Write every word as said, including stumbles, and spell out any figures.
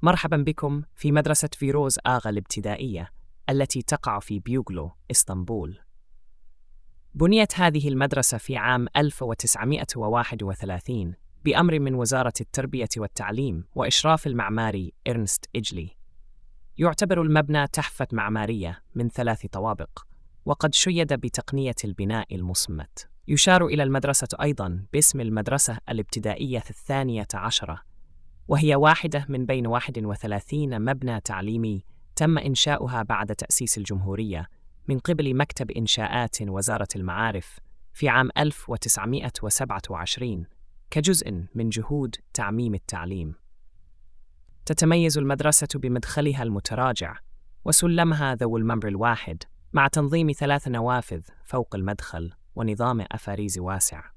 مرحبا بكم في مدرسة فيروز آغا الابتدائية التي تقع في بيوغلو، إسطنبول. بنيت هذه المدرسة في عام ألف وتسعمائة وواحد وثلاثين بأمر من وزارة التربية والتعليم وإشراف المعماري إرنست إجلي. يعتبر المبنى تحفة معمارية من ثلاث طوابق، وقد شيد بتقنية البناء المصمت. يشار إلى المدرسة أيضاً باسم المدرسة الابتدائية الثانية عشرة، وهي واحدة من بين واحد وثلاثين مبنى تعليمي تم إنشاؤها بعد تأسيس الجمهورية من قبل مكتب إنشاءات وزارة المعارف في عام ألف وتسعمائة وسبعة وعشرين كجزء من جهود تعميم التعليم. تتميز المدرسة بمدخلها المتراجع وسلمها ذو الممر الواحد مع تنظيم ثلاث نوافذ فوق المدخل ونظام أفاريز واسع.